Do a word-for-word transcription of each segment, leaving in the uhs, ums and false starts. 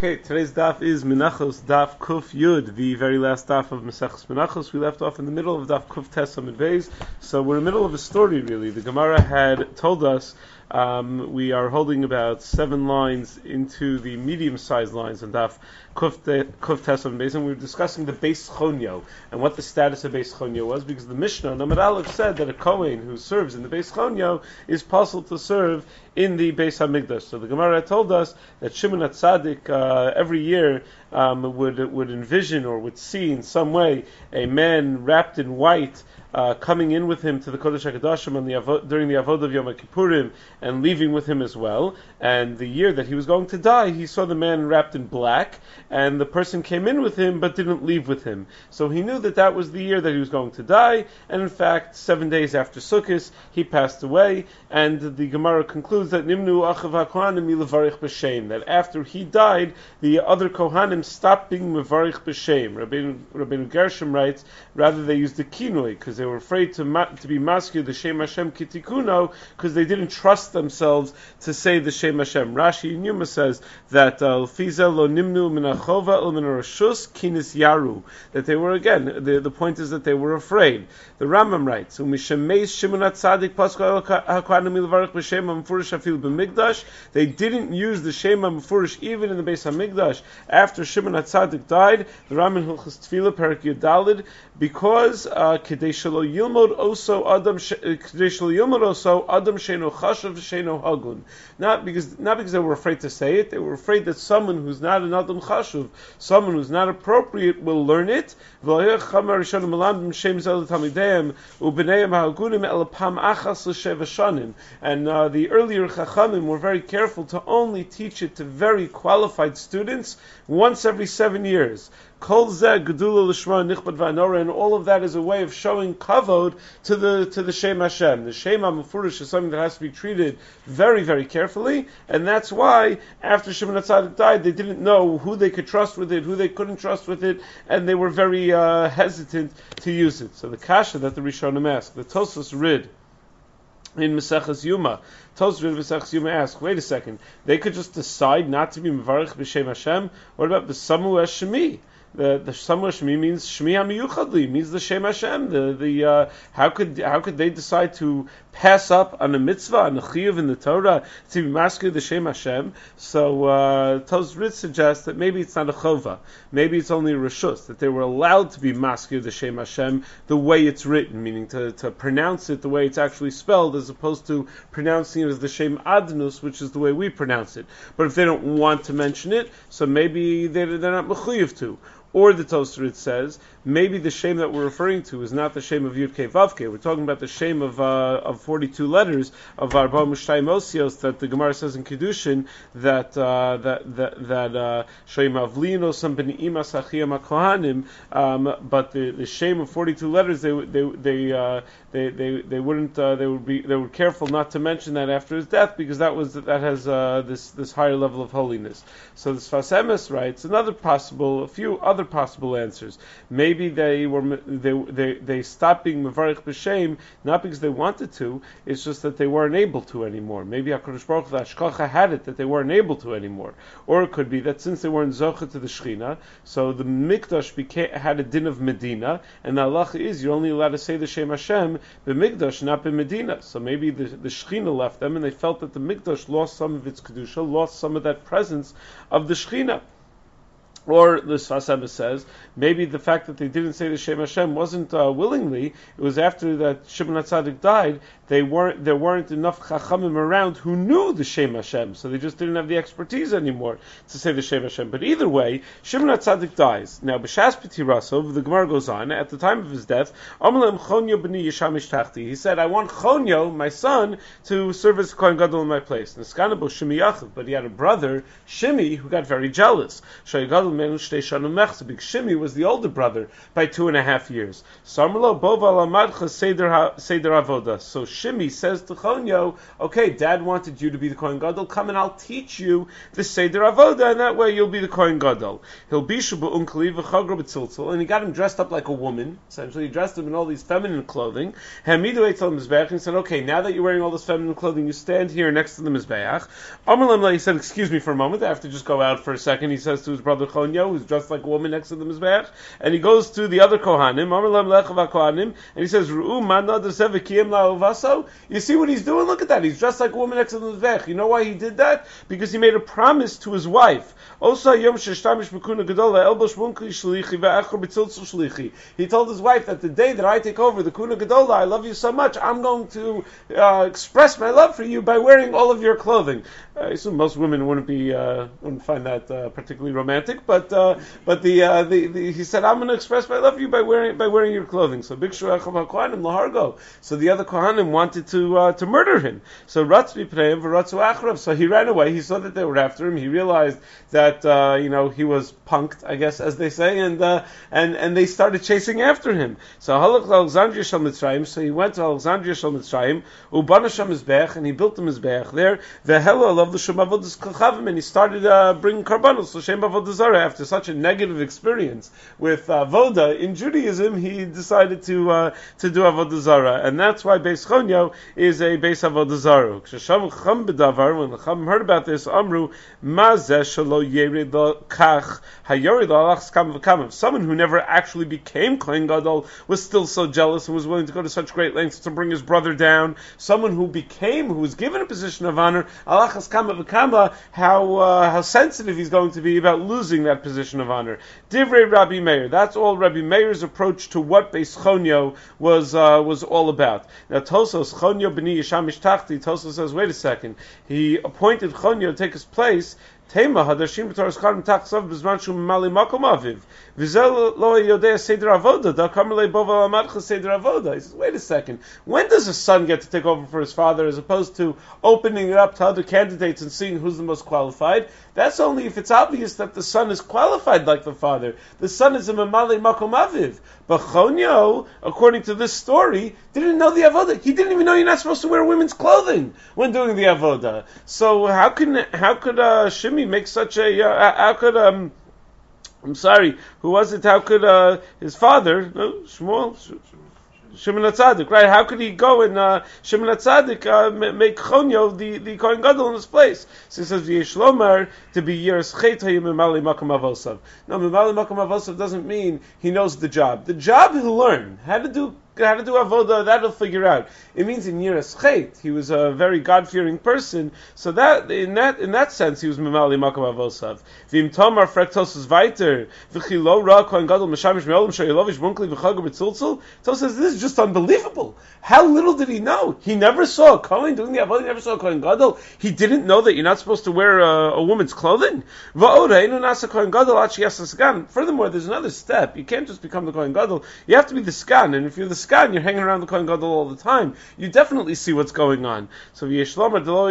Okay, today's daf is Menachos daf Kuf Yud, the very last daf of Maseches Menachos. We left off in the middle of daf Kuf Tes Amud Beis, so we're in the middle of a story really. The Gemara had told us um, we are holding about seven lines into the medium-sized lines in daf Kuf Tes Amud Beis, and we were discussing the Beis Chonyo and what the status of Beis Chonyo was, because the Mishnah, Namad Aleph, said that a Kohen who serves in the Beis Chonyo is possible to serve in the Beis HaMikdash. So the Gemara told us that Shimon HaTzadik uh, every year um, would would envision or would see in some way a man wrapped in white uh, coming in with him to the Kodesh HaKadoshim on the Avo- during the Avodah of Yom Kippurim and leaving with him as well. And the year that he was going to die, he saw the man wrapped in black, and the person came in with him but didn't leave with him. So he knew that that was the year that he was going to die, and in fact, seven days after Sukkot, he passed away, and the Gemara concludes that Nimnu Achav HaKohanim Milevarich B'Shem, that after he died, the other Kohanim stopped being Mevarich B'Shem. Rabbeinu, Rabbeinu Gershom writes, rather they used the Kinoi, because they were afraid to ma- to be maskir the Shem Hashem Kitikuno, because they didn't trust themselves to say the Shem Hashem. Rashi in Yuma says that Fiza lo nimnu min achova el min rashus kinis yaru, that they were, again, the, the point is that they were afraid. The Rambam writes, Umishemeis Shimon HaTzadik Paschal HaKohanim Milevarich B'Shem HaMefurish Afil B'Mikdash. They didn't use the Shem HaMefurish even in the Beis HaMikdash after Shimon HaTzadik died. The Rambam Hilchos Tefillah Perek Yudalid, because uh, Kedei Shelo Yilmod Oso Adam Kedei Shelo Yilmod Oso Adam Sheino Chashav Sheino Hagun. Not because not because they were afraid to say it, they were afraid that someone who's not an Adam Chashuv, someone who's not appropriate, will learn it. And uh, the earlier Chachamim were very careful to only teach it to very qualified students once every seven years. Kol zeh gedula l'shma nichbad v'anora, and all of that is a way of showing kavod to the to the Shem Hashem. The Shem HaMefurish is something that has to be treated very, very carefully, and that's why after Shimon HaTzadik died, they didn't know who they could trust with it, who they couldn't trust with it, and they were very uh, hesitant to use it. So the kasha that the Rishonim asked, the Tosfos Rid in Maseches Yuma, Tosfos Rid Maseches Yuma asked, wait a second, they could just decide not to be Mevarich B'Shem Hashem? What about the Samu Shemi? The the Samu Shemi means Shmi HaMiyuchadli, means the Shem Hashem. The the uh, how could how could they decide to pass up on a mitzvah, on a chiyuv in the Torah, to be maskir the Shem Hashem? So uh, Tosfos Rid suggests that maybe it's not a chova, maybe it's only a reshus, that they were allowed to be maskir the Shem Hashem the way it's written, meaning to, to pronounce it the way it's actually spelled, as opposed to pronouncing it as the Shem Adnus, which is the way we pronounce it. But if they don't want to mention it, so maybe they're, they're not mechuyev to. Or the Tosfos Rid says, maybe the shame that we're referring to is not the shame of Yud Kei Vav Kei. We're talking about the shame of uh, of forty-two letters of Arba Mushtayim Osios that the Gemara says in Kiddushin that uh, that that that Shem Avlino Sam Ben Imas Achiyam HaKohanim. But the, the shame of forty-two letters, they they they uh, they, they they wouldn't uh, they would be they were careful not to mention that after his death, because that was that has uh, this this higher level of holiness. So the Sfas Emes writes another possible, a few other possible answers. Maybe they were they they they stopped being mevarich b'shem not because they wanted to. It's just that they weren't able to anymore. Maybe HaKadosh Baruch Hu, the Hashkacha, had it that they weren't able to anymore. Or it could be that since they weren't zocha to the Shechina, so the Mikdash became, had a din of Medina, and the halacha is you're only allowed to say the Shem Hashem b'Mikdash, not b'Medina. So maybe the, the Shechina left them, and they felt that the Mikdash lost some of its kedusha, lost some of that presence of the Shechina. Or the Sfas Emes says maybe the fact that they didn't say the Shem Hashem wasn't uh, willingly. It was after that Shimon HaTzadik died. They weren't there weren't enough Chachamim around who knew the Shem Hashem, so they just didn't have the expertise anymore to say the Shem Hashem. But either way, Shimon HaTzadik dies. Now B'Shas B'Tirasov, the Gemara goes on, at the time of his death, Amalem Chonyo b'ni Yishamish Tachti. He said, I want Chonyo, my son, to serve as Kohen Gadol in my place. Niskana bo Shimi Yachav, but he had a brother, Shimi, who got very jealous. Shai Gadol because Shimi was the older brother by two and a half years. So Shimi says to Chonyo, okay, Dad wanted you to be the Kohen Gadol, come and I'll teach you the Seder Avoda, and that way you'll be the Kohen Gadol. And he got him dressed up like a woman, essentially. He dressed him in all these feminine clothing. And he said, okay, now that you're wearing all this feminine clothing, you stand here next to the Mizbeach. He said, excuse me for a moment, I have to just go out for a second. He says to his brother Chonyo, who's dressed like a woman next to the Mizbeach, and he goes to the other Kohanim, and he says, you see what he's doing? Look at that. He's dressed like a woman next to the Mizbeach. You know why he did that? Because he made a promise to his wife. He told his wife that the day that I take over the Kuna Gedola, I love you so much, I'm going to uh, express my love for you by wearing all of your clothing. I assume most women wouldn't be uh, wouldn't find that uh, particularly romantic, but uh, but the, uh, the, the he said, I'm going to express my love for you by wearing by wearing your clothing. So big Kohanim lahargo. So the other Kohanim wanted to uh, to murder him. So Ratzvi Preim v'Ratzu Achrav. So he ran away. He saw that they were after him. He realized that uh, you know he was punked, I guess, as they say, and uh, and and they started chasing after him. So Halach Alexandria Shal Mitzrayim. So he went to Alexandria Shal Mitzrayim, Ubana Sham Mizbeach, and he built the Mizbeach there. The Hela of the Shem Avodas Kachavim, and he started uh, bringing karbanos to Shem Avodah Zarah. After such a negative experience with uh, Voda in Judaism, he decided to uh, to do Avodah Zarah, and that's why Beis Chonyo is a Beis Avodah Zarah. When the Chacham heard about this, Amru Mazeh Shelo Yerid Kach Hayorid Alach Skam V'Kamim. Someone who never actually became Kohen Gadol was still so jealous and was willing to go to such great lengths to bring his brother down. Someone who became, who was given a position of honor, Alach Skam V'Kama, how uh, how sensitive he's going to be about losing that position of honor. Divrei Rabbi Meir. That's all Rabbi Meir's approach to what Beis Chonyo was uh, was all about. Now Tosos Chonyo b'ni Yisham Ishtachti. Tosos says, wait a second. He appointed Chonyo to take his place. Tema hadashim b'toras karim taksav b'zman shu mali makom aviv v'zel lo yodei seder avoda da kamer leibova amadcha seder avoda. He says, wait a second. When does a son get to take over for his father, as opposed to opening it up to other candidates and seeing who's the most qualified? That's only if it's obvious that the son is qualified like the father. The son is a mamali makom aviv. But Chonyo, according to this story, didn't know the avoda. He didn't even know you're not supposed to wear women's clothing when doing the avoda. So how can how could uh, Shimi make such a uh, how could um I'm sorry, who was it? How could uh, his father, no, Shmuel, Shimon HaTzadik, right? How could he go and uh, Shimon HaTzadik uh, make Chonyo the, the Kohen Gadol in his place? So he says, V'yesh lomar to be Yeres Chet hayim Mimali Makom Avosav. No, Mimali Makom Avosav doesn't mean he knows the job. The job he'll learn. How to do how to do avoda, that he'll figure out. It means in Yeres Chet, he was a very God-fearing person, so that in that in that sense he was Mimali Makom Avosav. V'im Tomar Frektos Weiter V'chilo Ra Kohen Gadol Meshamish Me'olam Shayilovish Munkli V'chago B'tzultzul. So says, this is just unbelievable. How little did he know? He never saw a Kohen doing the avoda. He never saw a Kohen Gadol. He didn't know that you're not supposed to wear a, a woman's clothing. Furthermore, there's another step. You can't just become the Kohen Gadol. You have to be the Skan, and if you're the Skan, you're hanging around the Kohen Gadol all the time. You definitely see what's going on. So he didn't know.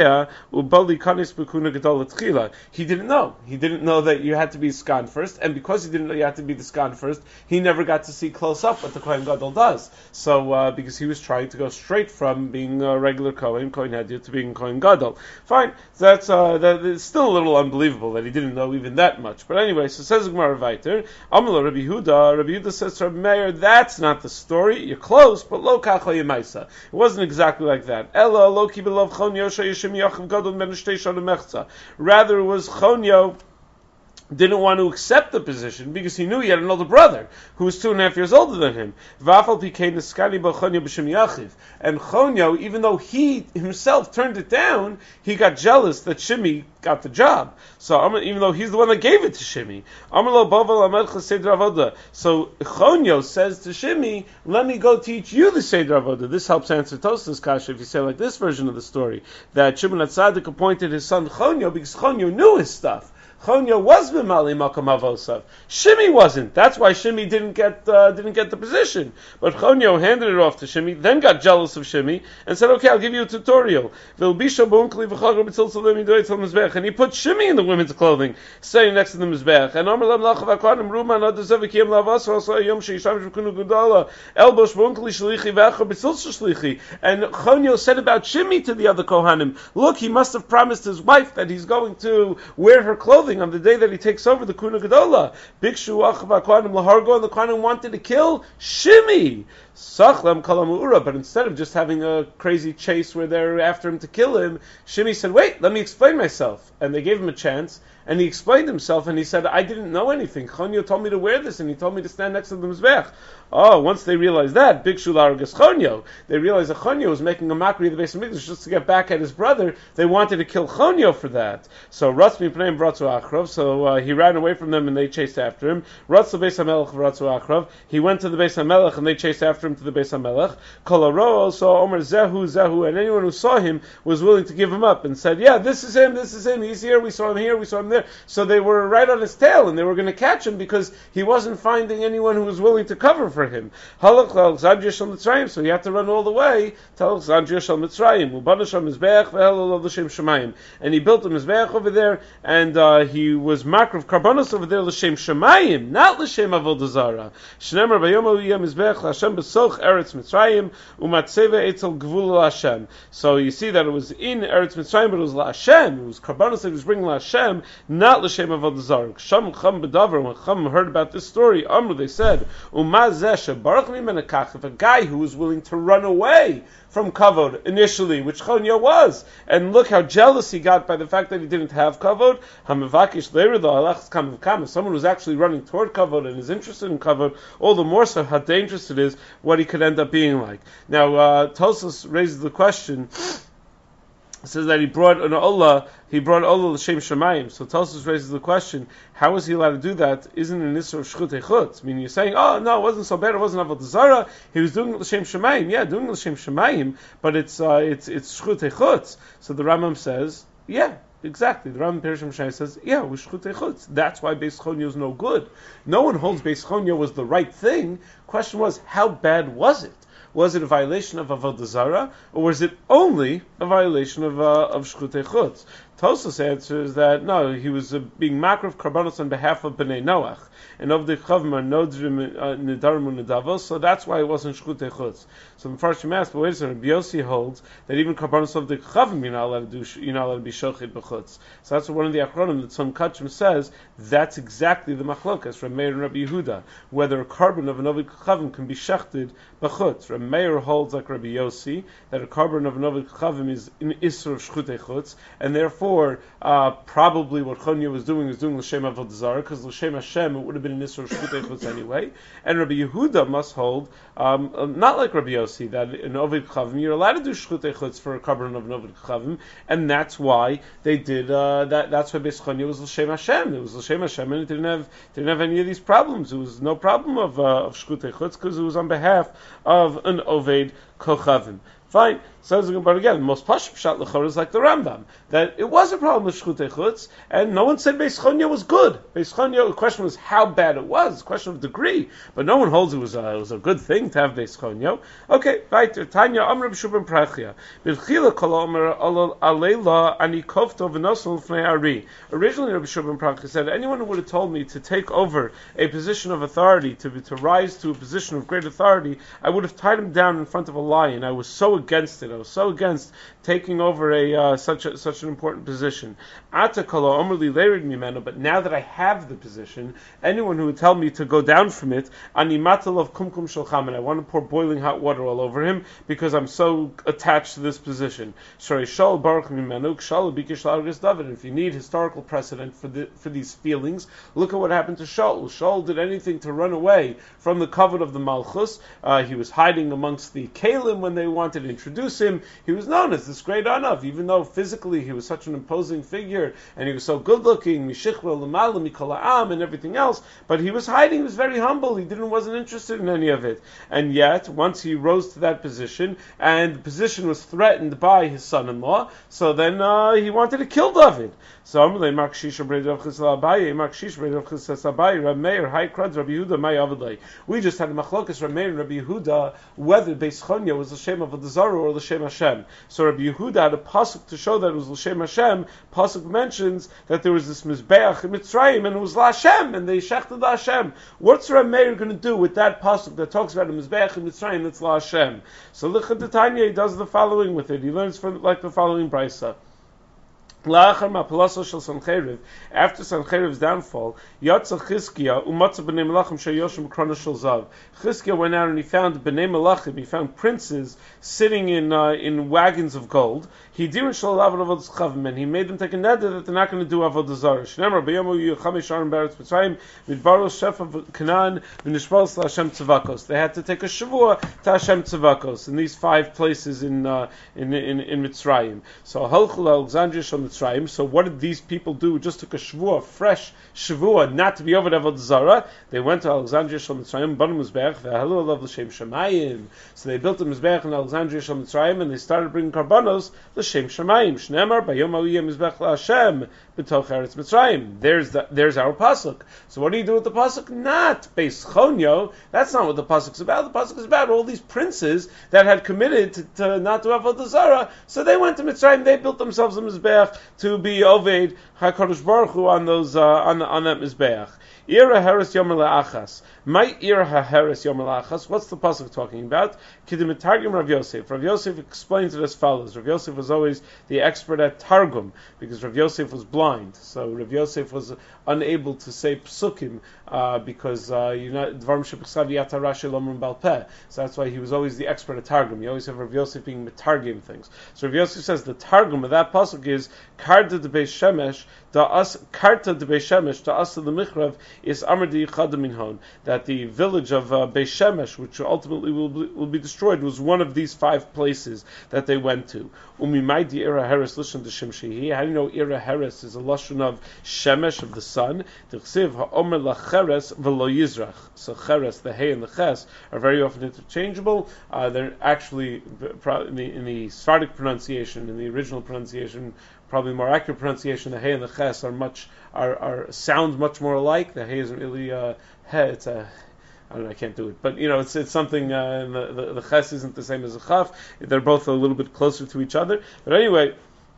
He didn't know that you had to be Skan first, and because he didn't know you had to be the Skan first, he never got to see close up what the Kohen Gadol does. So uh, because he was trying to go straight from being a regular Kohen, Kohen Hedyot, to being Kohen Gadol. Fine, that's uh, that, it's still a little unbelievable that he didn't know even that much. But anyway, so says Gemara Vayter, Amalo Rabbi Yehuda, Rabbi Yehuda says to Rabbi Meir, that's not the story. You're close, but lo kacha yemaisa. It wasn't exactly like that. Ella lo ki belov Chonyo sheyishim yachav gadol ben shtei shana mechza. Rather, it was Chonyo didn't want to accept the position because he knew he had an older brother who was two and a half years older than him. And Chonyo, even though he himself turned it down, he got jealous that Shimi got the job. So even though he's the one that gave it to Shimi. So Chonyo says to Shimi, let me go teach you the Seder Avodah. This helps answer Tosafos kasha if you say like this version of the story, that Shimon HaTzadik appointed his son Chonyo because Chonyo knew his stuff. Chonyo was b'mali makam avosav. Shimi wasn't. That's why Shimi didn't get uh, didn't get the position. But Chonyo handed it off to Shimi, then got jealous of Shimi and said, "Okay, I'll give you a tutorial." And he put Shimi in the women's clothing, standing next to the mizbech. And Amar lam lachav hakanim ruman adazevik yem lavas also yom sheisham shekunu gudala elbosh bunkli shlichi ve'achar b'tzilsa shlichi. And Chonyo said about Shimi to the other Kohanim, "Look, he must have promised his wife that he's going to wear her clothing on the day that he takes over the Kuna Gedola." Bikshu achav hakanim lahargo, and the Kohanim wanted to kill Shimi. Sachlam kalamuura, but instead of just having a crazy chase where they're after him to kill him, Shimi said, "Wait, let me explain myself." And they gave him a chance, and he explained himself, and he said, "I didn't know anything. Chonyo told me to wear this, and he told me to stand next to the mizbech." Oh, once they realized that, Bikshu laragas Chonyo, they realized that Chonyo was making a mockery of the Beis Hamikdash just to get back at his brother. They wanted to kill Chonyo for that. So Ratz mipneim v'ratzu achrov, so uh, he ran away from them, and they chased after him. Ratz Beis HaMelech v'ratzu achrov, he went to the Beis HaMelech, and they chased after him to the Beis HaMelech. Kol haro saw Omer zehu zehu, and anyone who saw him was willing to give him up and said, "Yeah, this is him, this is him. He's here. We saw him here. We saw him there." So they were right on his tail, and they were going to catch him because he wasn't finding anyone who was willing to cover for him. Halach Alexandria Shal Mitzrayim, so he had to run all the way to Alexandria Shal Mitzrayim. Ubana Mizbeach ve'Helel L'Shem Shemayim, and he built a mizbeach over there, and uh, he was makriv karbanos over there L'Shem Shemayim, not L'Shem Avodah Zarah. Shneimar Vayom Aliyah Mizbeach L'Hashem B'Soch Eretz Mitzrayim Umatzeva Etzel Gvul L'Hashem. So you see that it was in Eretz Mitzrayim, but it was L'Hashem. It was karbanos that he was bringing L'Hashem, not L'Shem Avodah Zarah. Sham Cham B'Davar, when Cham heard about this story, Amru, they said, Umaz Zeh Baruch Mimenakach, if a guy who was willing to run away from kavod initially, which Chonyo was, and look how jealous he got by the fact that he didn't have kavod. Hamivakish later though, Alachs kam kam. Someone who's actually running toward kavod and is interested in kavod, all the more so how dangerous it is, what he could end up being like. Now, uh, Tosfos raises the question. Says that he brought an Olah, he brought Olah L'Shem Shemayim. So Tosfos raises the question, how is he allowed to do that? Isn't it an Isser of Shchut Echutz? I mean, you're saying, oh, no, it wasn't so bad, it wasn't Avodah Zarah, he was doing L'Shem Shemayim. Yeah, doing L'Shem Shemayim, but it's, uh, it's, it's Shchut Echutz. So the Rambam says, yeah, exactly. The Rambam Perishim Shai says, yeah, it was Shchut Echutz. That's why Beis Chonyo is no good. No one holds Beis Chonyo was the right thing. Question was, how bad was it? Was it a violation of Avodah Zarah, or was it only a violation of uh, of Shchut Echutz? Tosfos answers that no, he was uh, being makriv karbanos on behalf of Bnei Noach, and of the Chavim are nodrim nedarim unedavos, so that's why it wasn't Shchut Echutz. So the first asked, but wait a second, Rabbi Yossi holds that even karbanos of the Chavim you're not allowed to do, you're not allowed to be shochid b'chutz. So that's what one of the achronim, that Tzom Kachim says, that's exactly the machlokas from Meir and Rabbi Yehuda, whether a carbon of an ovid Chavim can be shechted b'chutz. Rabbi Meir holds like Rabbi Yossi that a carbon of an ovid Chavim is in Isser of Shchut Echutz, and therefore uh, probably what Chonyo was doing was doing L'Shem Avodah Zarah, because L'Shem Hashem it would have been an Isser of Shchut Echutz anyway. And Rabbi Yehuda must hold, um, uh, not like Rabbi Yossi, that in Ovid Chavim you're allowed to do Shchut Echutz for a carbon of an Ovid Chavim, and that's why they did uh, that. That's why Beis Chonyo was L'Shem Hashem. It was L'Shem Hashem, and it didn't have didn't have any of these problems. It was no problem of uh, of Shchut Echutz because it was on behalf of an Oved Kochavim. Fine. Says but again, the most pashut pshat l'chor is like the Rambam, that it was a problem with Shchut Echutz, and no one said Beis Chonyo was good. Beis Chonyo, the question was how bad it was, question of degree, but no one holds it was a, it was a good thing to have Beis Chonyo. Okay, right. Tanya Amr b'Shubim Prachia. B'chila kol omer alayla ani kofto v'nosel l'fnei ari. Originally, Rabbi Shubim Prachia said anyone who would have told me to take over a position of authority, to to rise to a position of great authority, I would have tied him down in front of a lion. I was so against it. I was so against taking over a uh, such a, such an important position. Ata kala omerli leirid mimeno, but now that I have the position, anyone who would tell me to go down from it, ani matalov kumkum shalcham, and I want to pour boiling hot water all over him because I'm so attached to this position. Shari shal baruch mimeno kshal bikish la'argis David. If you need historical precedent for the for these feelings, look at what happened to Shaul. Shaul did anything to run away from the covet of the Malchus. Uh, he was hiding amongst the Kalim when they wanted to introduce Yevusim, he was known as this great Anav, even though physically he was such an imposing figure, and he was so good-looking, Mishichva, L'mala, Mikol Ha'am, and everything else, but he was hiding, he was very humble, he didn't wasn't interested in any of it. And yet, once he rose to that position, and the position was threatened by his son-in-law, so then uh, he wanted to kill David. So Amalei Mark Shisha Brei Rav Chisda Abaye, Mark Shisha Brei Rav Chisda Abaye, Rav Meir, Hai Krad, Rabbi Yehuda, Mai Avadlei. We just had a machlokas Rav Meir and Rabbi Yehuda whether Beis Chonya was l'shem Avodah Zarah or l'shem Hashem. So Rabbi Yehuda had a pasuk to show that it was l'shem Hashem. Pasuk mentions that there was this mizbeach in Mitzrayim and it was l'Hashem and they shechted l'Hashem. What's Rav Meir going to do with that pasuk that talks about a mizbeach in Mitzrayim that's l'Hashem? So L'chad Tanya, he does the following with it. He learns from like the following brisa. After Sancheriv's downfall, Yatza Chizkiah umatza b'nei Melachim sheyoshim krona shel zav. Chizkiah went out and he found b'nei Melachim, he found princes sitting in uh, in wagons of gold. He dirin shel avodah avodas chavim, and he made them take a neder that they're not going to do avodah zarah. Shneimar b'yomu yu chamesh arim beretz Mitzrayim midbaros shefa Canaan v'nishbaros LaHashem tzavakos. They had to take a shavua to Hashem tzavakos in these five places in uh, in, in in Mitzrayim. So halchu Alexandria shel Mitzrayim. So what did these people do who just took a shavua, fresh shavua, not to be over the avodah zarah? They went to Alexandria shel Mitzrayim, banu mizbeach, v'halu alav l'shem shamayim. So they built a mizbeach in Alexandria shel Mitzrayim, and they started bringing karbanos l'shem shamayim. Shneimar bayom ha'uyeh mizbeach la'Hashem b'toch eretz Mitzrayim. There's the, there's our pasuk. So what do you do with the pasuk? Not Beis Chonyo. That's not what the pasuk's about. The pasuk is about all these princes that had committed to, to not to avodah zarah. So they went to Mitzrayim. They built themselves a mizbeach to be Oved HaKadosh Baruch Hu on those uh, on on that mizbeach. Ira Haris Yomer La'achas. My Ira Haris Yomer La'achas. What's the pasuk talking about? Kidim Targum Rav Yosef. Rav Yosef explains it as follows. Rav Yosef was always the expert at Targum because Rav Yosef was blind. So Rav Yosef was unable to say psukim uh, because uh, you know Dvarim Shepiksav Yata Rashi Lomrim Balpeh. So that's why he was always the expert at Targum. You always have Rav Yosef being metargim things. So Rav Yosef says the Targum of that pasuk is Karta de Beis Shemesh da as Karta de Beis Shemesh da as the Michrav is Amar de Yichad Minhon, that the village of uh, Beis Shemesh, which ultimately will be, will be destroyed, was one of these five places that they went to. Umimai di Ira Heres lishon de Shem Shehi. How do you know Ira Heres is a lashon of Shemesh, of the sun? T'chsiv ha'omer lacheres v'lo yizrach. So Cheres, the Hey and the Ches, are very often interchangeable. Uh, they're actually in the, in the Sephardic pronunciation, in the original pronunciation, probably more accurate pronunciation, the Hey and the Ches are much are, are sound much more alike. The Hey isn't really uh, He, it's a I don't know, I can't do it, but you know, it's it's something. Uh, and the, the the Ches isn't the same as a Chaf. They're both a little bit closer to each other. But anyway,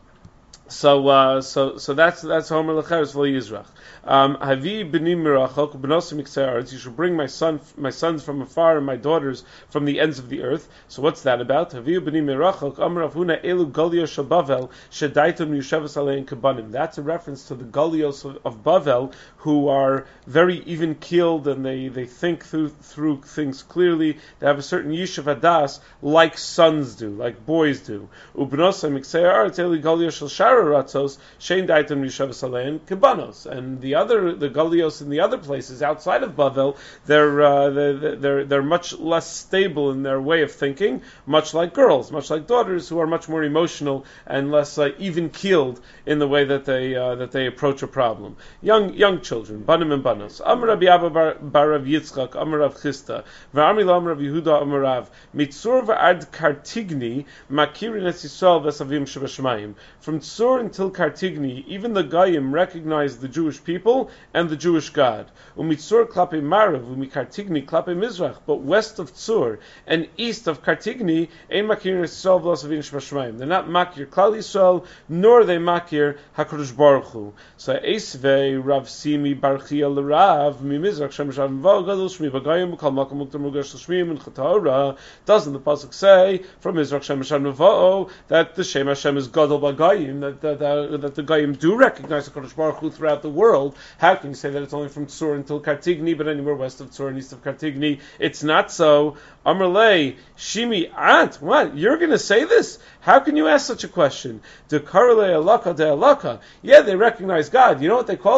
so uh, so so that's that's Homer Lecheres V'lo Yizrach. Havi b'nim mirachok b'nosim mikse'aretz. You should bring my son, my sons from afar, and my daughters from the ends of the earth. So what's that about? Havi b'nim mirachok. Amar Avuna elu Galios shel Bavel shedaitum yushavas alein kabanim. That's a reference to the Galios of, of Bavel, who are very even keeled and they, they think through through things clearly. They have a certain yishuv hadas like sons do, like boys do. Ub'nosim mikse'aretz elu Galios shel Shara ratzos shein daitum yushavas alein kabanos. And the The other, the Galios in the other places outside of Bavel, they're, uh, they're they're they're much less stable in their way of thinking, much like girls, much like daughters, who are much more emotional and less uh, even keeled in the way that they uh, that they approach a problem. Young young children, banim and banos. Amar Rabbi Abba bar, bar Rav Yitzchak, Amar Rav Chisda, v'Amri lo Amar Rav Yehuda, Amar Rav Mitzur v'ad Kartigni makirin es Yisrael v'esavim shebashmayim. From Tzur until Kartigni, even the Goyim recognized the Jewish people and the Jewish God. Umitzur klape Marav, umikartigni klape Mizrach. But west of Tzur and east of Kartigni, ein makir Yisrael v'lasavin shbashmayim. They're not makir Klal Yisrael, nor they makir HaKadosh Baruch Hu. So Eisvei Rav Simi Barchia l'Rav mi Mizrach Shem Shem V'O Gadol Shmi V'Gayim Kol Makom Muktam Mugash L'Shmim and Chatorah. Doesn't the pasuk say from Mizrach Shem Shem V'O that the Shem Hashem is Gadol B'Gayim, that that, that that the Gayim do recognize HaKadosh Baruch Hu throughout the world? How can you say that it's only from Tzur until Kartigni, but anywhere west of Tzur and east of Kartigni, it's not so? Amrlei, Shimi, Ant, what? You're going to say this? How can you ask such a question? De Karle Alaka de Alaka. Yeah, they recognize God. You know what they call him? The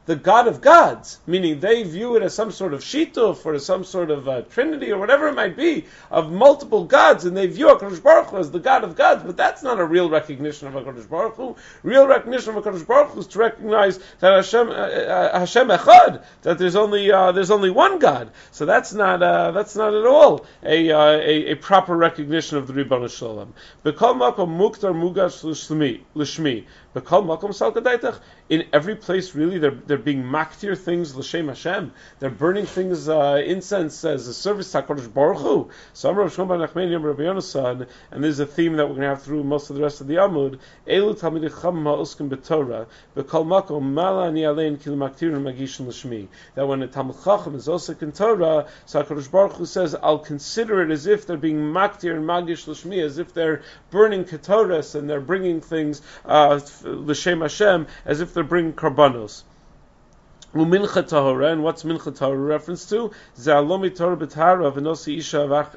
the God of gods, meaning they view it as some sort of shituf or some sort of uh, trinity or whatever it might be, of multiple gods, and they view HaKadosh Baruch Hu as the God of gods, but that's not a real recognition of HaKadosh Baruch Hu. Real recognition of HaKadosh Baruch Hu is to recognize that Hashem, uh, uh, Hashem Echad, that there's only uh, there's only one God. So that's not uh, that's not at all a, uh, a a proper recognition of the Ribbon Shalom. B'kol makom muktar mugash l'shmi l'shmi. B'kol makom salkadaitach. In every place, really, they're they're being maktir things l'shem Hashem. They're burning things, uh, incense as a service to HaKadosh Baruch Hu. So Amar Rav Shmuel bar Nachmani Amar Rabbi Yonasan, and this is a theme that we're going to have through most of the rest of the Amud. Elu talmidei chacham ha'oskim b'Torah b'kol makom mala ani alein kil maktirin magishin l'shmi. That when a Talmid Chacham is also in Torah, so HaKadosh Baruch Hu says, I'll consider it as if they're being maktir and magish l'shmi, as if they're burning ketoras and they're bringing things uh, l'shem Hashem, as if they're bringing karbanos. Umincha tahora, and what's mincha tahora reference to? Zalomi Torah b'tahara v'nosi isha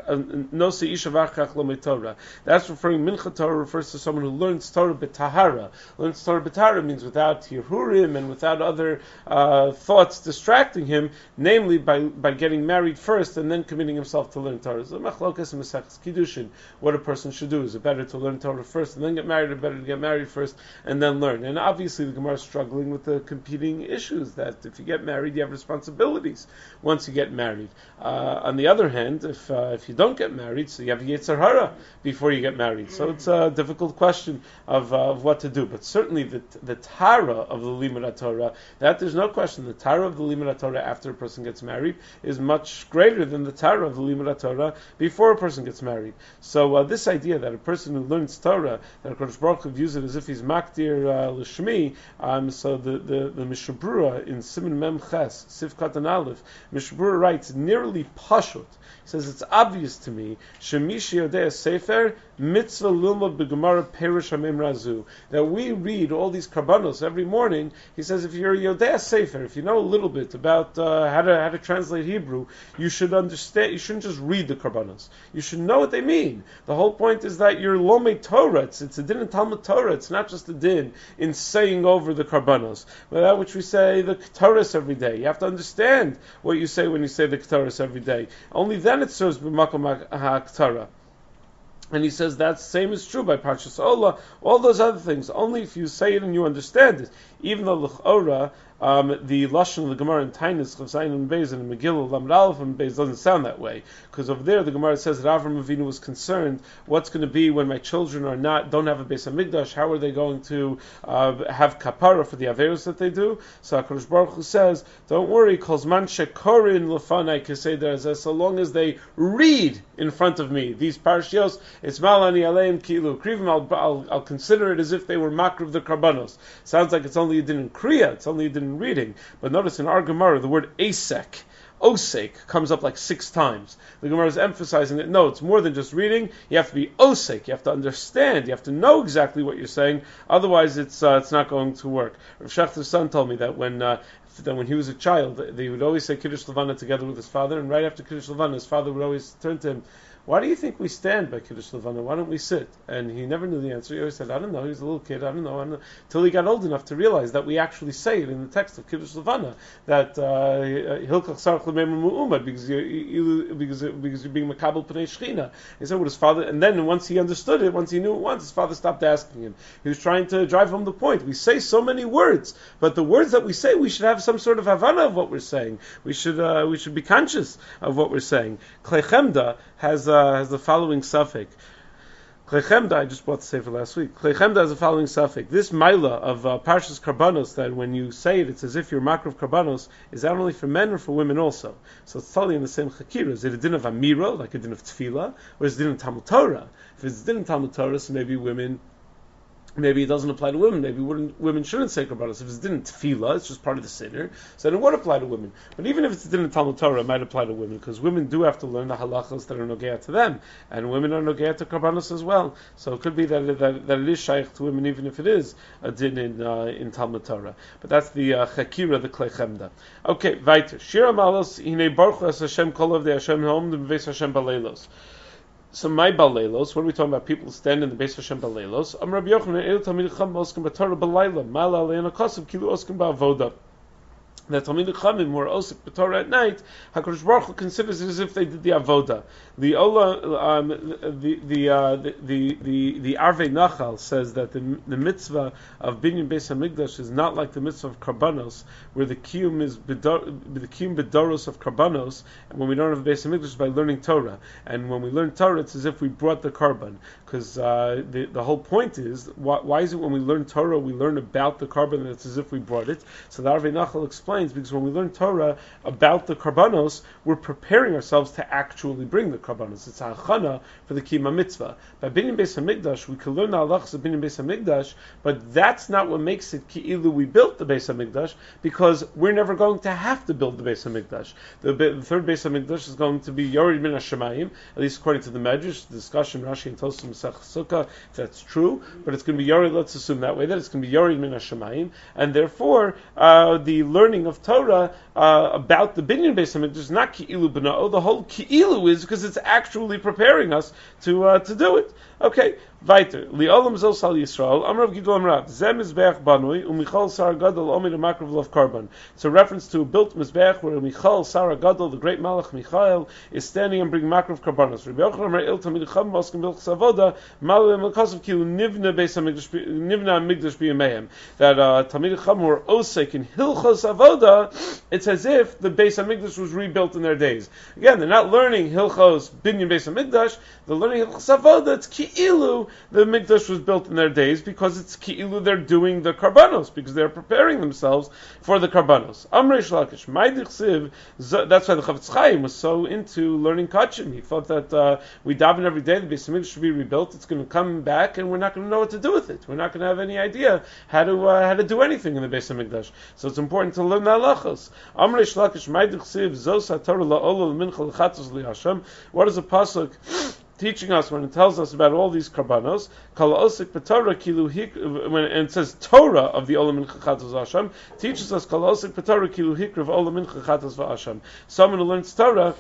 v'achach lomi Torah. That's referring, mincha Torah refers to someone who learns Torah b'tahara. Learns Torah b'tahara means without tirhurim and without other uh, thoughts distracting him, namely by, by getting married first and then committing himself to learn Torah. So machlokas and mesechus kiddushin, what a person should do. Is it better to learn Torah first and then get married, or better to get married first and then learn? And obviously the Gemara is struggling with the competing issues that if you get married, you have responsibilities once you get married. Uh, on the other hand, if uh, if you don't get married, so you have Yetzer Hara before you get married. So it's a difficult question of, uh, of what to do. But certainly the the Tara of the Limud Torah, that there's no question. The Tara of the Limud Torah after a person gets married is much greater than the Tara of the Limud Torah before a person gets married. So uh, this idea that a person who learns Torah, that HaKadosh Baruch Hu views it as if he's maktir uh, l'shmi, um, so the the, the Mishnah Berurah in Siman Mem Ches, Sivkat and Aleph, Mishnah Berurah writes, nearly pashut. He says, it's obvious to me, Shemishi Yodea Sefer, Mitzvah Lilmod B'Gemara Perish Hamim Razu, that we read all these karbanos every morning. He says, if you're a Yodea Sefer, if you know a little bit about uh, how to how to translate Hebrew, you should understand, you shouldn't just read the karbanos. You should know what they mean. The whole point is that you're Lomei Torah, it's, it's a din in Talmud Torah, it's not just a din in saying over the karbanos. But that which we say, the Ketores every day. You have to understand what you say when you say the Ketores every day. Only then it serves b'makom ha'aktara. And he says that same is true by Parshas Ola, all those other things. Only if you say it and you understand it. Even though l'chora, um, the lashon of the Gemara in Tainis, Chavzayin and Beis and Megillah, Lamed Aleph and Beis doesn't sound that way, because over there the Gemara says that Avram Avinu was concerned, what's going to be when my children are not don't have a Beis Hamikdash? How are they going to uh, have kapara for the averos that they do? So HaKadosh Baruch Hu says, don't worry, Kolzman shekorin lefanai keseder, as so long as they read in front of me these parashios, it's malani aleim kilu krivim. I'll, I'll, I'll consider it as if they were makr of the karbanos. Sounds like it's only a din in kriya, it's only a din in reading. But notice in our Gemara, the word asek, osek, comes up like six times. The Gemara is emphasizing that no, it's more than just reading. You have to be osek. You have to understand. You have to know exactly what you're saying. Otherwise, it's uh, it's not going to work. Rav Shachter's son told me that when uh, that when he was a child, they would always say Kiddush Levana together with his father, and right after Kiddush Levana, his father would always turn to him, why do you think we stand by Kiddush Levana? Why don't we sit? And he never knew the answer. He always said, I don't know. He was a little kid. I don't know. I don't know. Till he got old enough to realize that we actually say it in the text of Kiddush Levana, that Hilkach Sarach L'Meimah Mu'umad, because you because because you're being Makabel Pnei Shechina. He said what his father, and then once he understood it, once he knew it once, his father stopped asking him. He was trying to drive home the point. We say so many words, but the words that we say, we should have some sort of havana of what we're saying. We should uh, we should be conscious of what we're saying. Klei Chemda has uh, has the following suffix. Klei Chemda, I just brought the sefer last week. Klei Chemda has the following suffix. This maila of uh, Parshas Karbanos, that when you say it, it's as if you're makar of Karbanos, is that only for men or for women also? So it's totally in the same chakira. Is it a din of Amira, like a din of Tefillah, or is it a din of Talmud Torah? If it's a din of Talmud Torah, so maybe women, maybe it doesn't apply to women. Maybe women shouldn't say karbanos. If it's din tefillah, it's just part of the siddur, so then it would apply to women. But even if it's din Talmud Torah, it might apply to women, because women do have to learn the halachas that are nogea to them, and women are nogea to karbanos as well. So it could be that, that, that it is shaykh to women, even if it is a din in uh, in Talmud Torah. But that's the uh, chakira, the klei chemda. Okay, weiter. Shira malos hinei baruch es Hashem kol of the Hashem home the beis Hashem baleilos. So my baleilos, what are we talking about? People stand in the Beis Hashem baleilos. Am Rabbi Yochanan el tamid cham oskim b'Torah balayla, mala aleina kasav kilu oskim ba'avoda. that Talmidei Chachamim were osik b'Torah at night, HaKadosh Baruch Hu considers it as if they did the avoda. The Ola, um, the the, uh, the the the the Arvei Nachal says that the the mitzvah of binyan Beis Hamikdash is not like the mitzvah of Karbanos, where the kiyum is bedor, the kiyum bedoros of Karbanos, and when we don't have a Beis Hamikdash by learning Torah, and when we learn Torah, it's as if we brought the Karban, because uh, the the whole point is why, why is it when we learn Torah we learn about the Karban and it's as if we brought it? So the Arvei Nachal explains. Because when we learn Torah about the Karbanos, we're preparing ourselves to actually bring the Karbanos. It's a hachana for the Kiyum Mitzvah. By binyan Beis Hamikdash, we can learn the halachas of binyan Beis Hamikdash, but that's not what makes it ki'ilu we built the Beis Hamikdash, because we're never going to have to build the Beis Hamikdash. The, the third Beis Hamikdash is going to be Yored Min HaShamayim, at least according to the Medrash, the discussion Rashi and Tosafos Masech Sukkah, if that's true, but it's going to be Yored, let's assume that way, that it's going to be Yored Min HaShamayim, and therefore, uh, the learning of Torah uh, about the binyan Beis Hamikdash is not ki'ilu b'na'o. The whole ki'ilu is because it's actually preparing us to uh, to do it. Okay, weiter. Li'olam zol sal Yisrael. Amrav Gidol Amrav. Zeh mizbeach banui u'michal sar gadol omi l'makrav lov karban. It's a reference to a built mizbeach where Michal Sar Gadol, the great Malach Michael, is standing and bringing makrav karbanos. Rabbi Yochanan Amar Il Talmidei Chacham Moskim Bilchas Avoda Malem L'Kosav Kilu Nivna Beis Hamikdash Nivna Hamikdash B'Yameim. That uh, Talmidei Chacham were osek in Hilchos Avoda. It's as if the Beis Hamikdash was rebuilt in their days. Again, they're not learning Hilchos Binyan Beis Hamikdash. They're learning Hilchos Avoda. It's ki'ilu the Mikdash was built in their days because it's ki'ilu they're doing the karbanos because they're preparing themselves for the karbanos. Amrei Shlakish, Ma'idich Siv. That's why the Chavetz Chaim was so into learning kachim. He thought that uh, we daven every day. The Beis Hamikdash should be rebuilt. It's going to come back, and we're not going to know what to do with it. We're not going to have any idea how to uh, how to do anything in the Beis Hamikdash. So it's important to learn the halachos. Amrei Shlakish, Ma'idich Siv. Zos HaTorah la'olah l'mincha l'chatos li'Hashem. What is a pasuk teaching us when it tells us about all these karbanos? Kol osik b'Torah kilu hik, when and it says Torah of the olam mincha chatos v'Hashem, teaches us kol osik b'Torah kilu hikra v'olam mincha chatos v'Hashem. Someone who learns Torah,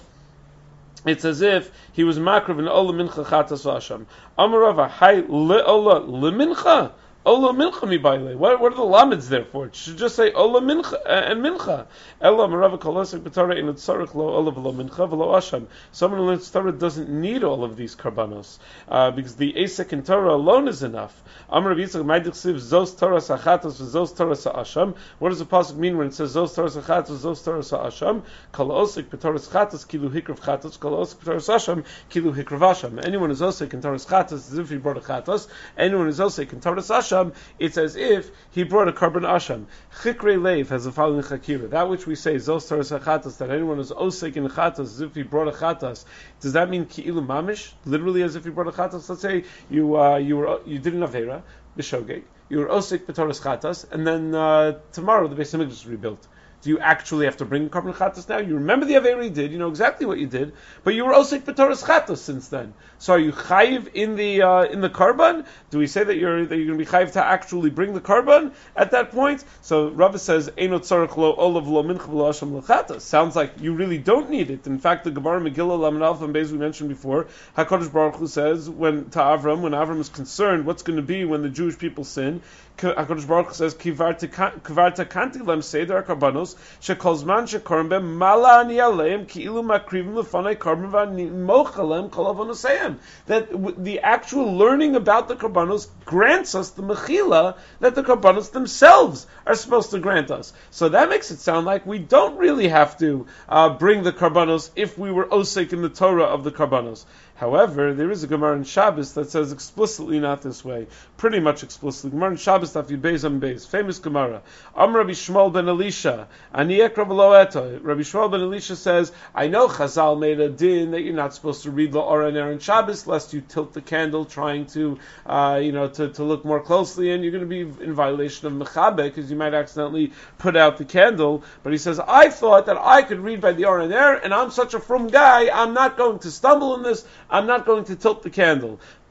it's as if he was makrav in olam mincha chatos v'Hashem. Amarava hay le'ola le'mincha. Ola mincha mi baile. What, what are the lameds there for? It should just say ola mincha and mincha. Ella marava kolosik b'Torah in tzarich lo ola v'lo mincha v'lo asham. Someone who learns Torah doesn't need all of these karbanos uh, because the asek in Torah alone is enough. Amar Yitzchak Ma'idich Siv Zos Torah Sachatos v'Zos Torah Sa'asham. What does the pasuk mean when it says Zos Torah Sachatos, Zos Torah Sa'asham? Kol osik b'Torah Sachatos kilu hikrav chatos. Kol osik b'Torah Sa'asham kilu hikrav asham. Anyone who's osik in Torah Sachatos is as if he brought a chatos. Anyone who's osik in Torah Sa'asham, it's as if he brought a karban asham. Chikrei Leiv has the following chakira. That which we say, Zos Torah Sachatos, that anyone who's osek in chatos, as if he brought a chatos, does that mean ki'ilu mamish? Literally as if he brought a chatos? Let's say you uh, you were you did an avera, b'shogeg, you were osek b'Torah chatos, and then uh, tomorrow the Beis Hamikdash is rebuilt. Do you actually have to bring karban chatos now? You remember the avera you did, you know exactly what you did, but you were osek b'Torah chatos since then. So are you chayiv in the uh, in the karban? Do we say that you're that you're going to be chayiv to actually bring the karban at that point? So Rava says Eino tzarich lo olav lo mincha v'lo asham l'chatos. Sounds like you really don't need it. In fact, the Gemara Megillah Lamed Aleph and Beis we mentioned before, HaKadosh Baruch Hu says when to Avram, when Avram is concerned, what's going to be when the Jewish people sin? HaKadosh Baruch Hu says Kivar takanti lem seder karbanos shekol zman shekorim bem mala ani aleim ki'ilu makrivim lefanei karban v'mochalem kol avonoseihem. That w- the actual learning about the karbanos grants us the mechila that the karbanos themselves are supposed to grant us. So that makes it sound like we don't really have to uh, bring the karbanos if we were osek in the Torah of the karbanos. However, there is a Gemara in Shabbos that says explicitly not this way, pretty much explicitly. Gemara in Shabbos, Daf Yud Beis Am Beis, famous Gemara. Am Rabbi Shmuel ben Elisha, Ani ekra v'lo eto. Rabbi Shmuel ben Elisha says, I know Chazal made a din that you're not supposed to read the Or and in Shabbos lest you tilt the candle trying to, uh, you know, to, to look more closely, and you're going to be in violation of Mechabe because you might accidentally put out the candle. But he says, I thought that I could read by the Or and and I'm such a frum guy, I'm not going to stumble in this. I'm not going to tilt the candle.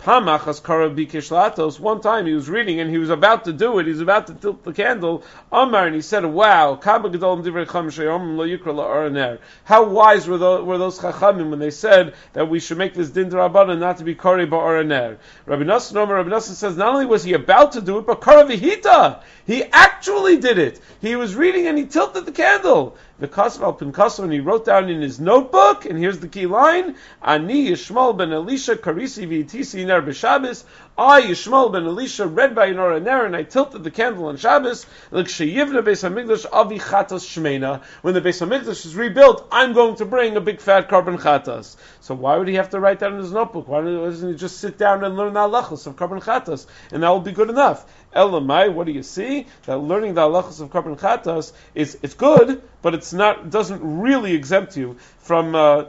Pamachas kara bikishlatos. One time he was reading and he was about to do it. He was about to tilt the candle. Amar, and he said, "Wow, kaba gedolim divrei chacham sheyom lo yikra la'araner." How wise were those, were those chachamim when they said that we should make this din d'Rabbanan not to be kari ba'araner? Rabbi Nassan, Rabbi Nassan says not only was he about to do it, but kara v'hita. He actually did it. He was reading and he tilted the candle. The Kasav al Pinkaso, and he wrote down in his notebook, and here's the key line: Ani Yishmael ben Elisha karisi v'itisi ner b'Shabbos. I, Yishmael ben Elisha, read by Nor Ner, and I tilted the candle on Shabbos. Like sheyivna Beis Hamikdash avi chatas shmeina. When the Beis Hamikdash is rebuilt, I'm going to bring a big fat carbon chatas. So why would he have to write that in his notebook? Why doesn't he just sit down and learn the halachos of carbon chatas, and that will be good enough? Elamai, what do you see? That learning the halachos of carbon chatas is it's good, but it's not doesn't really exempt you from uh,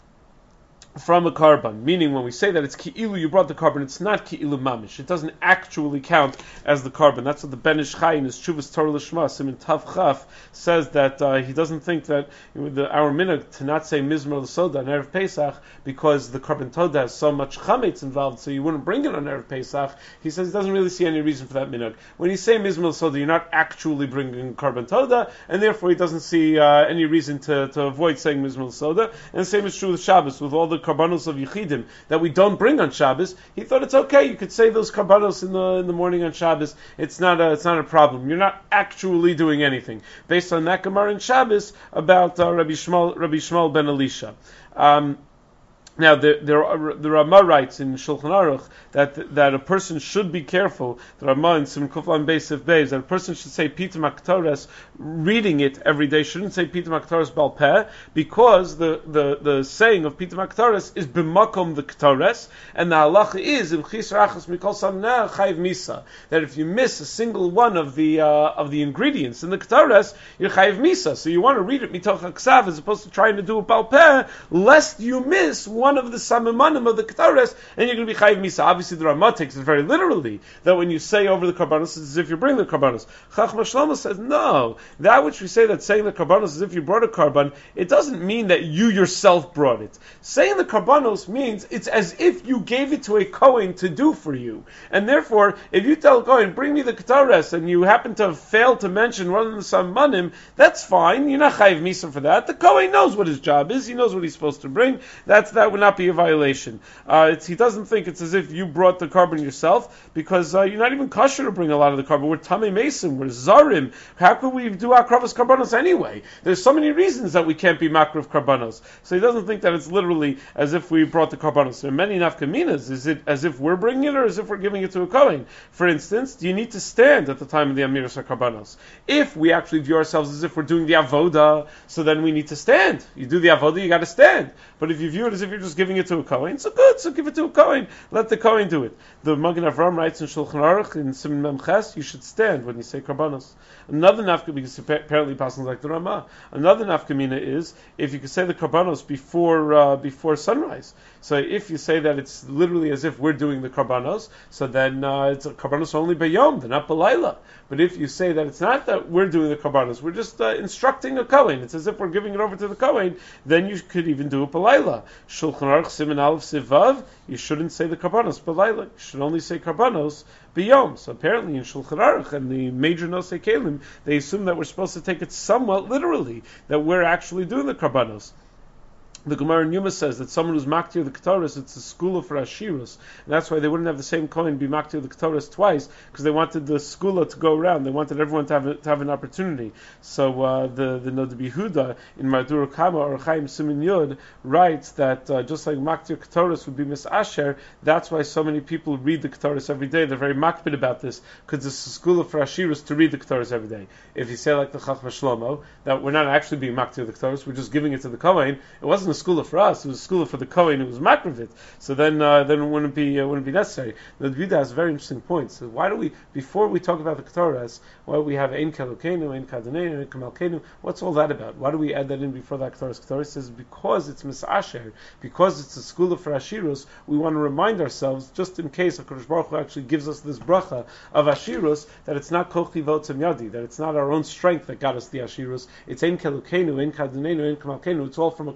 from a carbon. Meaning, when we say that it's ki'ilu, you brought the carbon, it's not ki'ilu mamish. It doesn't actually count as the carbon. That's what the Ben Ish Chai in his Chuvas Torah Lishma, Siman Tav Chaf, says that uh, he doesn't think that the, our minhag to not say Mizmor L'Soda on Erev Pesach because the carbon toda has so much chametz involved, so you wouldn't bring it on Erev Pesach. He says he doesn't really see any reason for that minhag. When you say Mizmor L'Soda, you're not actually bringing carbon toda, and therefore he doesn't see uh, any reason to, to avoid saying Mizmor L'Soda. And the same is true with Shabbos, with all the karbanos of Yechidim that we don't bring on Shabbos. He thought it's okay. You could say those karbanos in the in the morning on Shabbos. It's not a it's not a problem. You're not actually doing anything based on that Gemara in Shabbos about uh, Rabbi Shmuel Rabbi Shmuel ben Elisha. Um, Now, the, the, the Rama writes in Shulchan Aruch that that a person should be careful. The Rama in Sim Kuflan Beis of Beis that a person should say Pitum Aktoras, reading it every day. Shouldn't say Pitum Aktoras Bal Peh, because the, the, the saying of Pitum Aktoras is b'makom the Ktores, and the halacha is im chis rachas mikol samneh chayv misa, that if you miss a single one of the uh, of the ingredients in the Ktores, you're chayv misa. So you want to read it mitoch haksav as opposed to trying to do it Bal Peh, lest you miss one of the samimanim of the Ktores, and you're going to be chayv misa. Obviously, the Ramah takes it very literally, that when you say over the karbanos, it's as if you bring the karbanos. Chachma Shlomo says, no, that which we say that saying the karbanos as if you brought a karban, it doesn't mean that you yourself brought it. Saying the karbanos means it's as if you gave it to a Kohen to do for you. And therefore, if you tell a Kohen, bring me the Ktores, and you happen to have failed to mention one of the samimanim, that's fine, you're not chayv misa for that. The Kohen knows what his job is, he knows what he's supposed to bring, that's, that would not be a violation. Uh, it's, he doesn't think it's as if you brought the carbon yourself, because uh, you're not even kosher to bring a lot of the carbon. We're tamei mason, we're zarim. How could we do akravas karbanos anyway? There's so many reasons that we can't be makrav karbanos. So he doesn't think that it's literally as if we brought the karbanos. There are many nafkaminas. Is it as if we're bringing it, or as if we're giving it to a kohen? For instance, do you need to stand at the time of the amiras karbanos? If we actually view ourselves as if we're doing the avoda, so then we need to stand. You do the avoda, you got to stand. But if you view it as if you're just giving it to a kohen, so good, so give it to a kohen. Let the kohen do it. The Magen Avram writes in Shulchan Aruch in Siman Mem Ches, you should stand when you say karbanos. Another nafka, because apparently passing like the Ramah. Another nafkamina is if you could say the karbanos before uh, before sunrise. So if you say that it's literally as if we're doing the karbanos, so then uh, it's a karbanos only bayom, they're not balayla. But if you say that it's not that we're doing the karbanos, we're just uh, instructing a kohen, it's as if we're giving it over to the kohen, then you could even do it balayla. Shulchan Aruch Siman Aleph Sivav, you shouldn't say the karbanos balayla. You should only say karbanos biyom. So apparently in Shulchan Aruch and the major Nosei Kelim, they assume that we're supposed to take it somewhat literally, that we're actually doing the karbanos. The Gemara in Yuma says that someone who's maktir the Ktoros, it's a skula for Ashirus. And that's why they wouldn't have the same Kohen be maktir the Ktoros twice, because they wanted the skula to go around. They wanted everyone to have a, to have an opportunity. So uh, the the Nod Yehuda in Mardur Kama or Chaim Simin Yud writes that uh, just like maktir Ktoros would be misasher, that's why so many people read the Ktoros every day. They're very makpid about this, because it's a skula for Ashirus to read the Ktoros every day. If you say like the Chachma Shlomo, that we're not actually being maktir the Ktoros, we're just giving it to the Kohen, it wasn't a skula for us, it was a skula for the Kohen who was makravit. So then, uh, then it wouldn't be uh, wouldn't be necessary. The Vida has a very interesting point. So why do we, before we talk about the Ktoras, why do we have Ein Kalokenu, Ein Kadanenu, Ein Kamalkenu? What's all that about? Why do we add that in before that Ktoras? Ktoras says because it's misasher, because it's a skula for Ashirus. We want to remind ourselves, just in case HaKadosh Baruch Hu actually gives us this bracha of Ashirus, that it's not kochi votzem yadi, that it's not our own strength that got us the Ashirus. It's Ein Kalokenu, Ein Kadanenu, Ein Kamalkenu. It's all from HaKadosh Baruch Hu.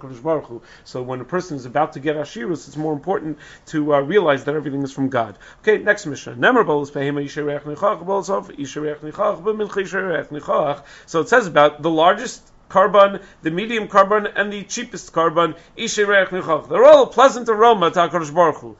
Hu. So when a person is about to get Ashirus, it's more important to uh, realize that everything is from God. Okay, next Mishnah. So it says about the largest carbon, the medium carbon, and the cheapest carbon. They're all a pleasant aroma to HaKadosh Baruch Hu.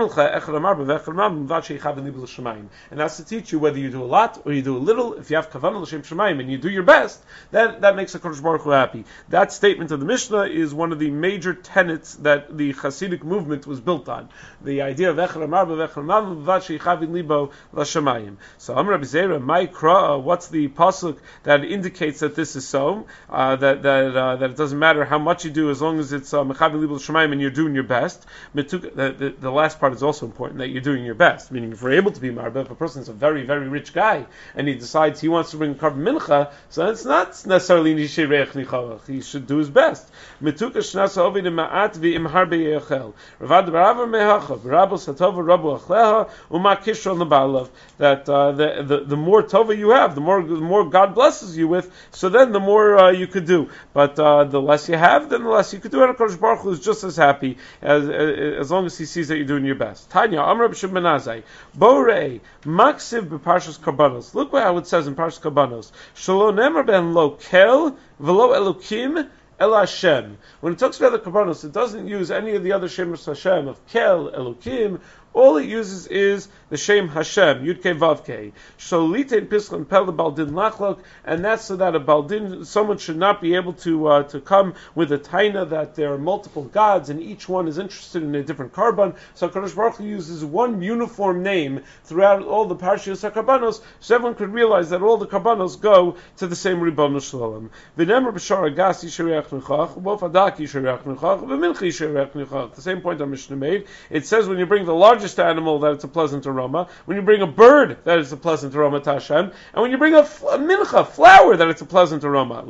And that's to teach you whether you do a lot or you do a little. If you have kavanah l'shem shemayim and you do your best, that, that makes HaKadosh Baruch Hu happy. That statement of the Mishnah is one of the major tenets that the Hasidic movement was built on. The idea of echad amar b'vechad mam v'vat sheichavin libo l'shemayim. So Amar Rabbi Zera, my kra'ah, what's the pasuk that indicates that this is so? Uh, that that uh, that it doesn't matter how much you do as long as it's mechavi libul shemaim and you're doing your best. The, the, the last part is also important, that you're doing your best. Meaning, if we're able to be marba, if a person is a very very rich guy and he decides he wants to bring carbon mincha, so it's not necessarily nishay reich nichavach. He should do his best. Metuka shnasa ovid ma'at v'im harbe yechel. Ravad b'rava mehacha b'rabos hatova rabu achleha uma kishron lebalav. That uh, the, the the more tova you have, the more the more God blesses you with. So then the more uh, you could do, but uh, the less you have, then the less you could do. And HaKadosh Baruch Hu is just as happy as as long as He sees that you're doing your best. Tanya, Amar B'Shem Benazai, Borei Maksiv b'Parshas Karbanos. Look how it says in Parshas Karbanos. Shelo nemer ben lo kel v'lo elokim El Hashem. When it talks about the Karbanos, it doesn't use any of the other Shemus Hashem of Kel, Elokim. All it uses is the Shem Hashem, Yud Kei Vav Kei. Sholite Pischon Pel the Baldin Lachlok, and that's so that a Baldin, someone should not be able to uh, to come with a taina that there are multiple gods and each one is interested in a different carbon. So Kadosh Baruch Hu uses one uniform name throughout all the Parshiyos HaKarbanos, so everyone could realize that all the Karbanos go to the same Ribbon Shalom. V'nemer b'shar agas yishareach nechach, u'bof adak yishareach nechach, v'mincha yishareach nechach. The same point our Mishnah made. It says when you bring the largest animal that it's a pleasant aroma, when you bring a bird that it's a pleasant aroma to Hashem, and when you bring a, f- a mincha, flower, that it's a pleasant aroma.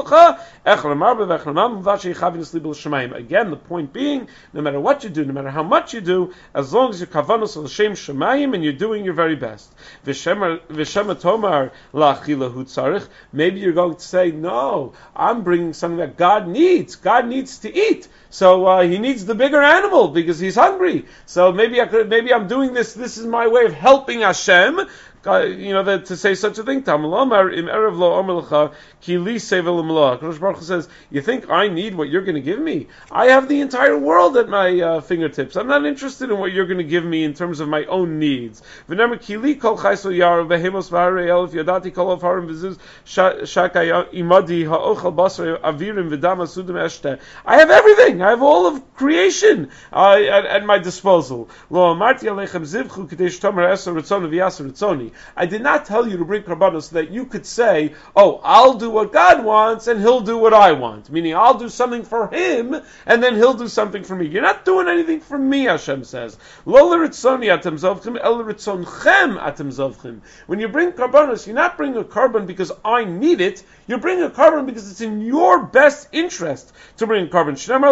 Again, the point being, no matter what you do, no matter how much you do, as long as you're kavanus l'shem shemayim and you're doing your very best. Maybe you're going to say, no, I'm bringing something that God needs. God needs to eat. So uh, he needs the bigger animal because he's hungry. So maybe I could, maybe I'm doing this. This is my way of helping Hashem. Uh, you know, that to say such a thing. Kadosh Baruch Hu says, you think I need what you're going to give me? I have the entire world at my uh, fingertips. I'm not interested in what you're going to give me in terms of my own needs. I have everything. I have all of creation uh, at, at my disposal. I did not tell you to bring karbanos so that you could say, oh, I'll do what God wants and He'll do what I want. Meaning, I'll do something for Him and then He'll do something for me. You're not doing anything for me, Hashem says. When you bring karbanos, you're not bringing a carbon because I need it. You're bringing a carbon because it's in your best interest to bring a carbon.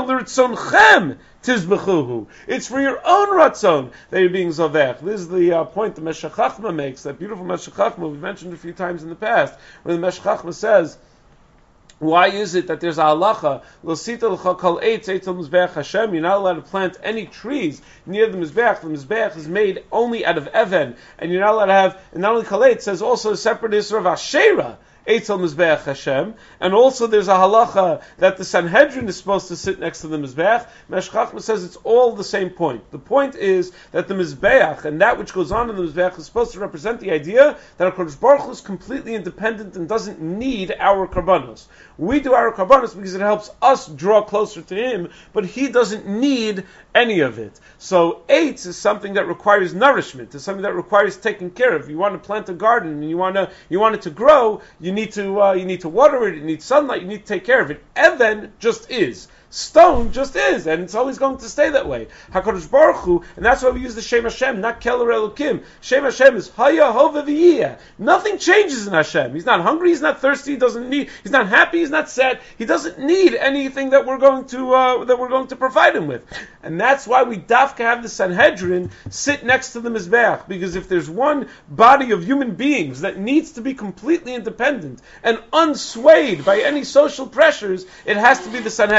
Tizbechuhu. It's for your own ratzon that you're being zavech. This is the uh, point the Meshech Chachma makes, that beautiful Meshech Chachma we've mentioned a few times in the past, where the Meshech Chachma says, why is it that there's a halacha, l'sita l'cha kol eitz eitz al mizbeach Hashem, you're not allowed to plant any trees near the mizbeach. The mizbeach is made only out of even, and you're not allowed to have, and not only kol eitz, it says also a separate isra of Asherah, Eitz al Mizbeach Hashem, and also there's a halacha that the Sanhedrin is supposed to sit next to the Mizbeach. Meshech Chachma says it's all the same point. The point is that the Mizbeach and that which goes on in the Mizbeach is supposed to represent the idea that HaKadosh Baruch Hu is completely independent and doesn't need our karbanos. We do our karbanos because it helps us draw closer to Him, but He doesn't need any of it. So eitz is something that requires nourishment. It's something that requires taking care of. You want to plant a garden and you want to you want it to grow. You need to uh, you need to water it. You need sunlight. You need to take care of it. Even just is. Stone just is, and it's always going to stay that way. HaKadosh Baruch Hu, and that's why we use the Shem Hashem, not Keler Elokim. Shem Hashem is Haya Hova V'yiyah. Nothing changes in Hashem. He's not hungry, he's not thirsty, he doesn't need, he's not happy, he's not sad. He doesn't need anything that we're going to uh, that we're going to provide him with. And that's why we dafka have the Sanhedrin sit next to the Mizbeach, because if there's one body of human beings that needs to be completely independent and unswayed by any social pressures, it has to be the Sanhedrin. They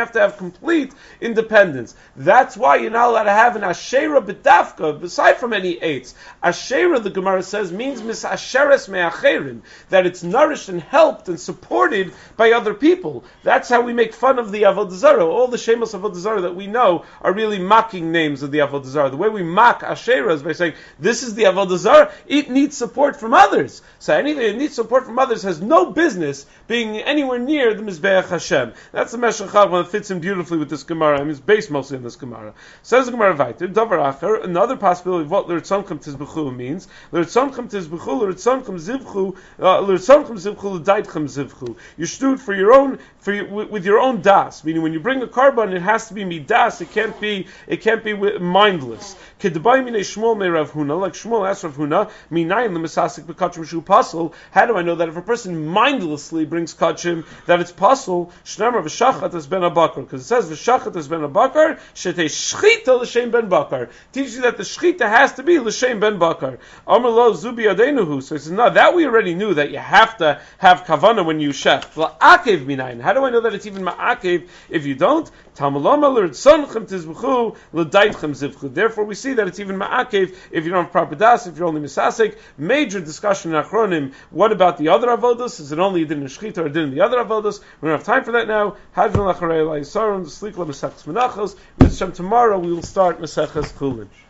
have to have complete independence. That's why you're not allowed to have an Asherah B'dafka, aside from any eights. Asherah, the Gemara says, means mis Asheres Me'acherim, that it's nourished and helped and supported by other people. That's how we make fun of the Avodah Zarah. All the Shemos Avodah Zarah that we know are really mocking names of the Avodah Zarah. The way we mock Asherah is by saying, this is the Avodah Zarah, it needs support from others. So anything that needs support from others has no business being anywhere near the Mizbeach Hashem. That's the Meshech Chavon that fits in beautifully with this Gemara. I mean, it's based mostly on this Gemara. Says the Gemara Vayter, Davar Acher, another possibility of what L'Ritzonkom Tizbuchu means. L'Ritzonkom Tizbuchu, L'Ritzonkom Zivchu, L'Ritzonkom Zivchu, L'Daitchem Zivchu. You should do it for your own, for your, with your own das. Meaning, when you bring a carbon, it has to be midas. It can't be, it can't be mindless. Kedabay Minei Shmuel Me Rav Huna, like Shmuel asked Rav Huna, Minayin L'Misasik B'Kachim Shu Pasul. How do I know that if a person mindlessly brings kachim, that it's pasul? Shnamar v'shachat has ben abakar, because it says v'shachat has ben abakar, shetei shchita l'shem ben bakar. Teaches you that the shchita has to be l'shem ben bakar. Amar lo zubi adenuhu. So he says, no, that we already knew that you have to have kavana when you shech. La'akev minayin. How do I know that it's even ma'akev if you don't? Tamalama l'rtzonchem tizbuchu l'daitchem zivchu. Therefore, we see that it's even ma'akev if you don't have proper das, if you're only misasek. Major discussion in Achronim. What about the other avodas? Is it only you did in shchita or did in the other avodas? We don't have time for that now. Hadron lacharei la yisaron, slikla mesachas menachos. With Shem tomorrow we will start Maseches Chulin.